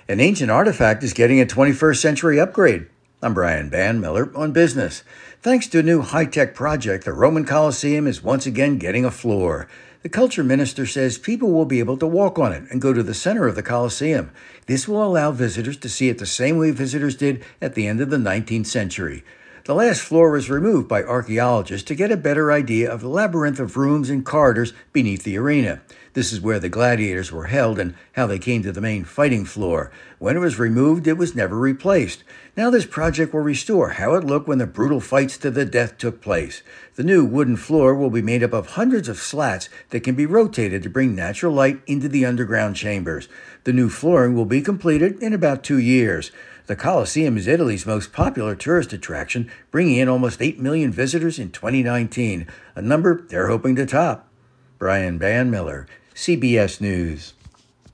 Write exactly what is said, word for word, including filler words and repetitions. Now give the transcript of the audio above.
An ancient artifact is getting a twenty-first century upgrade. I'm Brian Banmiller on Business. Thanks to a new high-tech project, the Roman Colosseum is once again getting a floor. The culture minister says people will be able to walk on it and go to the center of the Colosseum. This will allow visitors to see it the same way visitors did at the end of the nineteenth century. The last floor was removed by archaeologists to get a better idea of the labyrinth of rooms and corridors beneath the arena. This is where the gladiators were held and how they came to the main fighting floor. When it was removed, it was never replaced. Now this project will restore how it looked when the brutal fights to the death took place. The new wooden floor will be made up of hundreds of slats that can be rotated to bring natural light into the underground chambers. The new flooring will be completed in about two years. The Colosseum is Italy's most popular tourist attraction, bringing in almost eight million visitors in twenty nineteen, a number they're hoping to top. Brian Banmiller, C B S News.